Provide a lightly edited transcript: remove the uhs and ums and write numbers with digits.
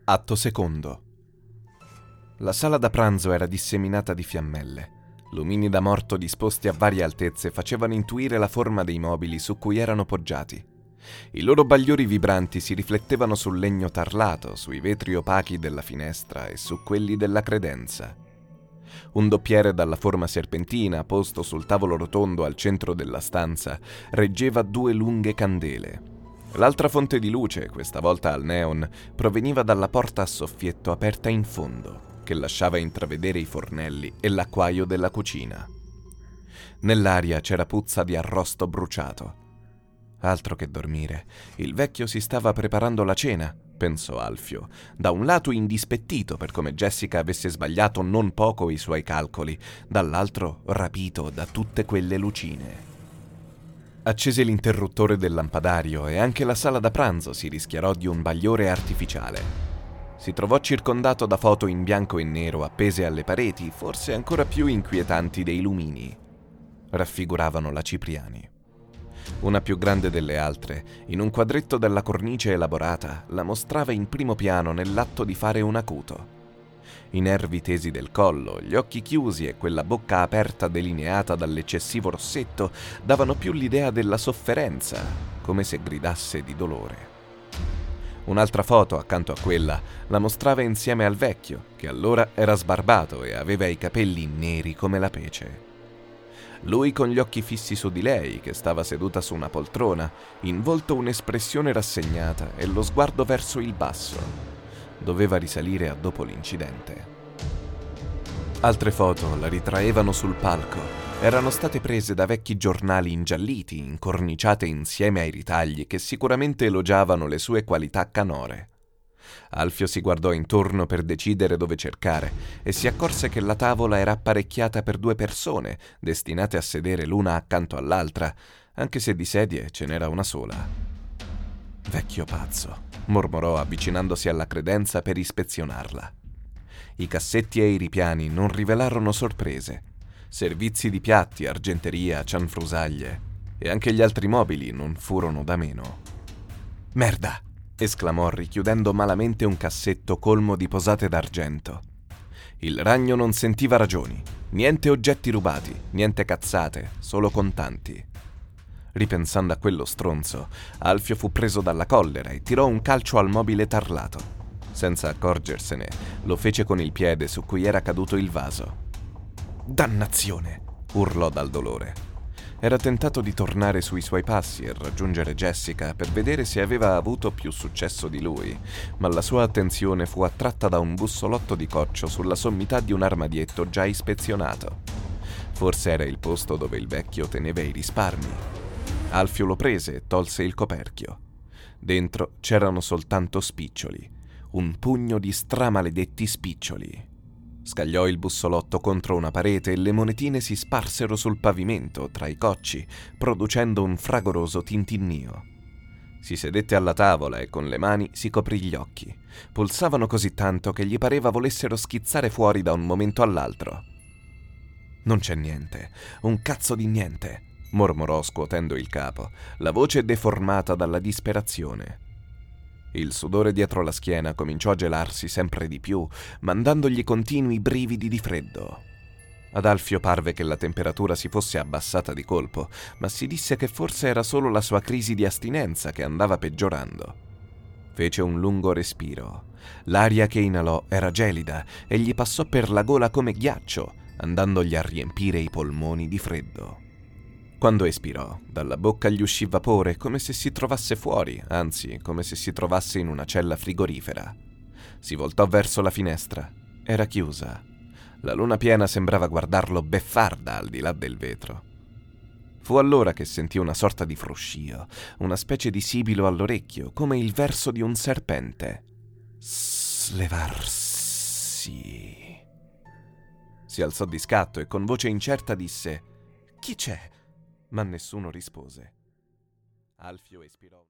Atto secondo. La sala da pranzo era disseminata di fiammelle. Lumini da morto disposti a varie altezze facevano intuire la forma dei mobili su cui erano poggiati. I loro bagliori vibranti si riflettevano sul legno tarlato, sui vetri opachi della finestra e su quelli della credenza. Un doppiere dalla forma serpentina, posto sul tavolo rotondo al centro della stanza, reggeva 2 lunghe candele. L'altra fonte di luce, questa volta al neon, proveniva dalla porta a soffietto aperta in fondo, che lasciava intravedere i fornelli e l'acquaio della cucina. Nell'aria c'era puzza di arrosto bruciato. Altro che dormire, il vecchio si stava preparando la cena, pensò Alfio, da un lato indispettito per come Jessica avesse sbagliato non poco i suoi calcoli, dall'altro rapito da tutte quelle lucine. Accese l'interruttore del lampadario e anche la sala da pranzo si rischiarò di un bagliore artificiale. Si trovò circondato da foto in bianco e nero appese alle pareti, forse ancora più inquietanti dei lumini. Raffiguravano la Cipriani. Una più grande delle altre, in un quadretto della cornice elaborata, la mostrava in primo piano nell'atto di fare un acuto. I nervi tesi del collo, gli occhi chiusi e quella bocca aperta delineata dall'eccessivo rossetto davano più l'idea della sofferenza, come se gridasse di dolore. Un'altra foto, accanto a quella, la mostrava insieme al vecchio, che allora era sbarbato e aveva i capelli neri come la pece. Lui con gli occhi fissi su di lei, che stava seduta su una poltrona, in volto un'espressione rassegnata e lo sguardo verso il basso. Doveva risalire a dopo l'incidente. Altre foto la ritraevano sul palco. Erano state prese da vecchi giornali ingialliti, incorniciate insieme ai ritagli che sicuramente elogiavano le sue qualità canore. Alfio si guardò intorno per decidere dove cercare e si accorse che la tavola era apparecchiata per 2 persone, destinate a sedere l'una accanto all'altra, anche se di sedie ce n'era una sola. Vecchio pazzo, mormorò avvicinandosi alla credenza per ispezionarla. I cassetti e i ripiani non rivelarono sorprese. Servizi di piatti, argenteria, cianfrusaglie e anche gli altri mobili non furono da meno. «Merda!» esclamò richiudendo malamente un cassetto colmo di posate d'argento. Il ragno non sentiva ragioni, niente oggetti rubati, niente cazzate, solo contanti. Ripensando a quello stronzo, Alfio fu preso dalla collera e tirò un calcio al mobile tarlato. Senza accorgersene, lo fece con il piede su cui era caduto il vaso. «Dannazione!» urlò dal dolore. Era tentato di tornare sui suoi passi e raggiungere Jessica per vedere se aveva avuto più successo di lui, ma la sua attenzione fu attratta da un bussolotto di coccio sulla sommità di un armadietto già ispezionato. Forse era il posto dove il vecchio teneva i risparmi. Alfio lo prese e tolse il coperchio. Dentro c'erano soltanto spiccioli, un pugno di stramaledetti spiccioli. Scagliò il bussolotto contro una parete e le monetine si sparsero sul pavimento tra i cocci, producendo un fragoroso tintinnio. Si sedette alla tavola e con le mani si coprì gli occhi. Pulsavano così tanto che gli pareva volessero schizzare fuori da un momento all'altro. «Non c'è niente, un cazzo di niente», mormorò scuotendo il capo, la voce deformata dalla disperazione. Il sudore dietro la schiena cominciò a gelarsi sempre di più, mandandogli continui brividi di freddo. Ad Alfio parve che la temperatura si fosse abbassata di colpo, ma si disse che forse era solo la sua crisi di astinenza che andava peggiorando. Fece un lungo respiro. L'aria che inalò era gelida e gli passò per la gola come ghiaccio, andandogli a riempire i polmoni di freddo. Quando espirò, dalla bocca gli uscì vapore come se si trovasse fuori, anzi, come se si trovasse in una cella frigorifera. Si voltò verso la finestra. Era chiusa. La luna piena sembrava guardarlo beffarda al di là del vetro. Fu allora che sentì una sorta di fruscio, una specie di sibilo all'orecchio, come il verso di un serpente. Slevarsi. Si alzò di scatto e con voce incerta disse: «Chi c'è?» Ma nessuno rispose. Alfio espirò.